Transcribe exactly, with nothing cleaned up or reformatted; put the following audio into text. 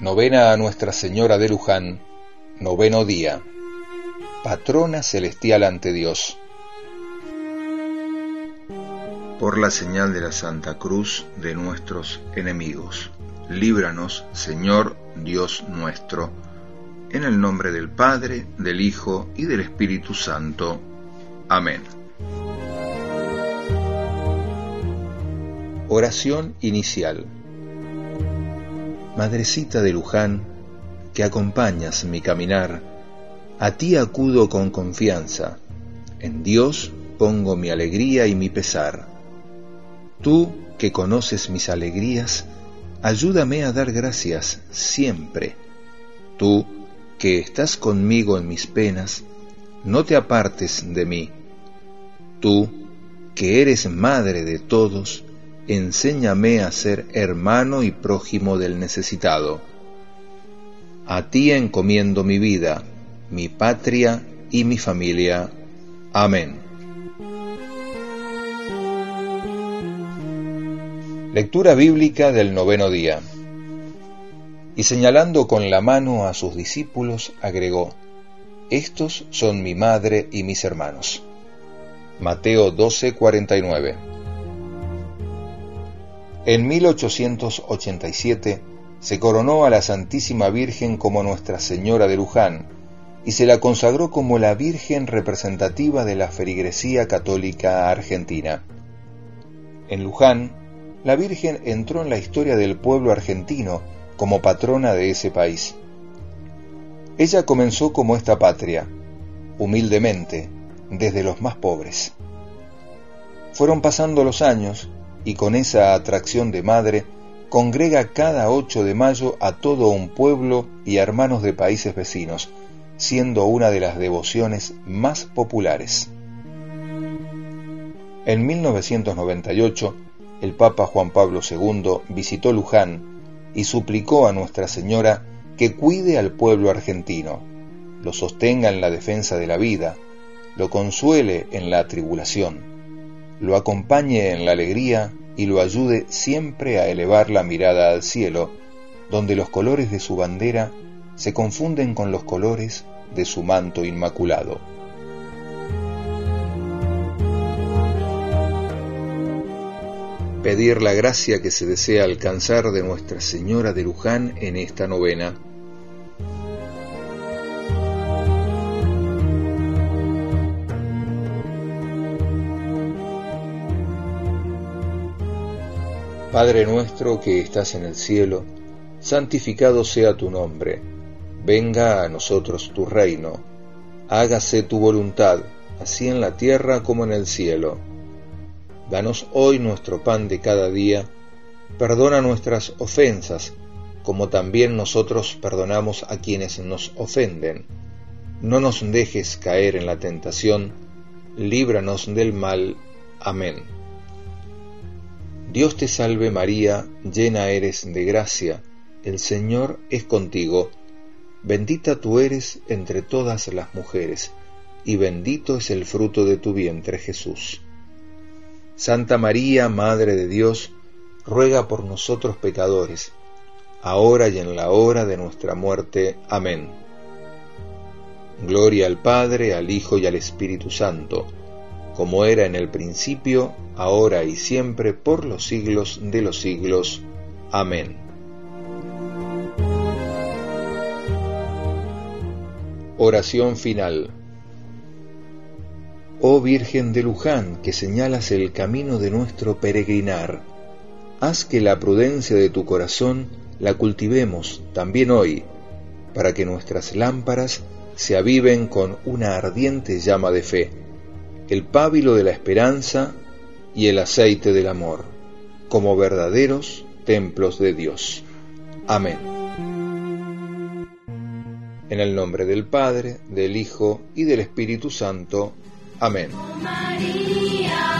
Novena a Nuestra Señora de Luján, noveno día. Patrona celestial ante Dios. Por la señal de la Santa Cruz de nuestros enemigos, líbranos, Señor Dios nuestro, en el nombre del Padre, del Hijo y del Espíritu Santo. Amén. Oración inicial. Madrecita de Luján, que acompañas mi caminar, a ti acudo con confianza, en Dios pongo mi alegría y mi pesar. Tú, que conoces mis alegrías, ayúdame a dar gracias siempre. Tú, que estás conmigo en mis penas, no te apartes de mí. Tú, que eres madre de todos, enséñame a ser hermano y prójimo del necesitado. A ti encomiendo mi vida, mi patria y mi familia. Amén. Lectura bíblica del noveno día. Y señalando con la mano a sus discípulos, agregó: Estos son mi madre y mis hermanos. Mateo doce, cuarenta y nueve. En mil ochocientos ochenta y siete se coronó a la Santísima Virgen como Nuestra Señora de Luján y se la consagró como la Virgen representativa de la feligresía católica argentina. En Luján, la Virgen entró en la historia del pueblo argentino como patrona de ese país. Ella comenzó como esta patria, humildemente, desde los más pobres. Fueron pasando los años y con esa atracción de madre congrega cada ocho de mayo a todo un pueblo y a hermanos de países vecinos, siendo una de las devociones más populares. En mil novecientos noventa y ocho, el Papa Juan Pablo segundo visitó Luján y suplicó a Nuestra Señora que cuide al pueblo argentino, lo sostenga en la defensa de la vida, lo consuele en la tribulación, lo acompañe en la alegría y lo ayude siempre a elevar la mirada al cielo, donde los colores de su bandera se confunden con los colores de su manto inmaculado. Pedir la gracia que se desea alcanzar de Nuestra Señora de Luján en esta novena. Padre nuestro que estás en el cielo, santificado sea tu nombre. Venga a nosotros tu reino. Hágase tu voluntad, así en la tierra como en el cielo. Danos hoy nuestro pan de cada día. Perdona nuestras ofensas, como también nosotros perdonamos a quienes nos ofenden. No nos dejes caer en la tentación. Líbranos del mal. Amén. Dios te salve María, llena eres de gracia, el Señor es contigo. Bendita tú eres entre todas las mujeres, y bendito es el fruto de tu vientre Jesús. Santa María, Madre de Dios, ruega por nosotros pecadores, ahora y en la hora de nuestra muerte. Amén. Gloria al Padre, al Hijo y al Espíritu Santo, como era en el principio, ahora y siempre, por los siglos de los siglos. Amén. Oración final. Oh Virgen de Luján, que señalas el camino de nuestro peregrinar, haz que la prudencia de tu corazón la cultivemos también hoy, para que nuestras lámparas se aviven con una ardiente llama de fe, el pábilo de la esperanza y el aceite del amor, como verdaderos templos de Dios. Amén. En el nombre del Padre, del Hijo y del Espíritu Santo. Amén. María.